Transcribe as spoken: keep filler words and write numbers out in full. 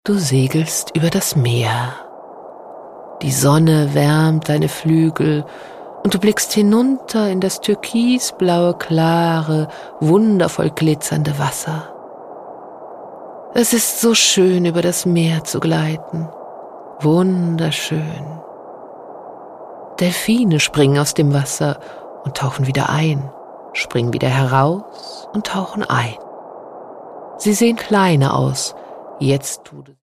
Du segelst über das Meer. Die Sonne wärmt deine Flügel und du blickst hinunter in das türkisblaue, klare, wundervoll glitzernde Wasser. Es ist so schön, über das Meer zu gleiten. Wunderschön. Delfine springen aus dem Wasser und tauchen wieder ein, springen wieder heraus und tauchen ein. Sie sehen kleiner aus, jetzt tut es